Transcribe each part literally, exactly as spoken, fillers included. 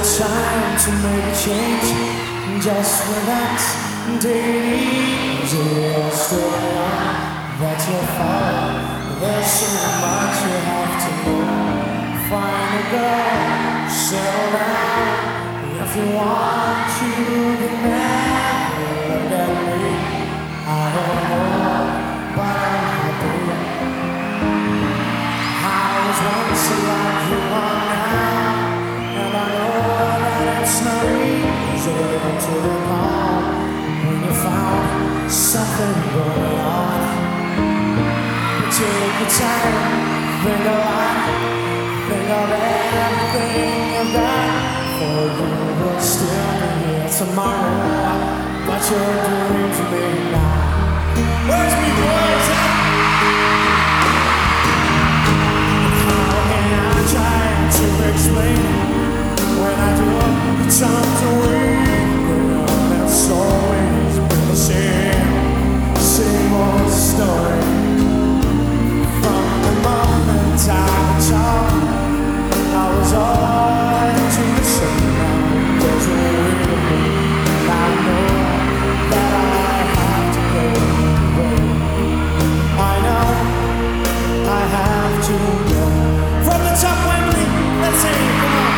time to make a change. Just relax and take it easy. You're still young, that's your fault. There's so much you have to know. Find a girl, settle down. If you want, you can never look at me. I don't know, but I'm happy. I was once like you are now, and I know that it's not easy to recall when you found something going on. But take your time, think a lot, think of everything you've got. For you will still be here tomorrow, but you're doing to me now. Where's me boys at? How can I try to explain when I do the time to wait? Girl, it's always been the same, same old story. From the moment I saw, I was always to listen. Now there's a way, and I know that I have to go away. I know I have to go. From the top, Wembley, let's say, come on.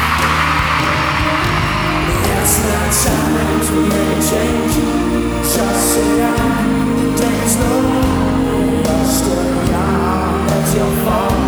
It's not time to make a change. Just sit down, take it slow. You're still young, that's your fault.